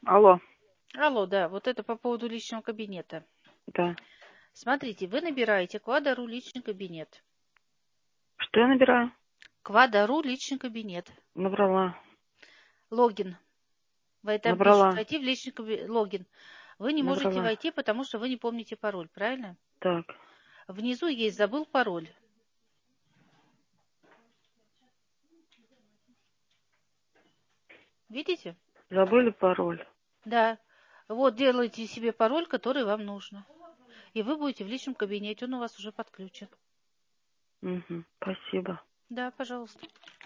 Алло, Алло, да, вот это по поводу личного кабинета. да. Смотрите, вы набираете Квадару личный кабинет. Что я набираю? Квадару личный кабинет. Набрала. Логин. Вы там пишет, Набрала. войти в личный кабинет. Логин. Вы не можете Набрала. войти, потому что вы не помните пароль, правильно? Так. Внизу есть забыл пароль. Видите? Забыли пароль? Да. Вот делайте себе пароль, который вам нужно. И вы будете в личном кабинете, он у вас уже подключен. Угу. Спасибо. Да, пожалуйста.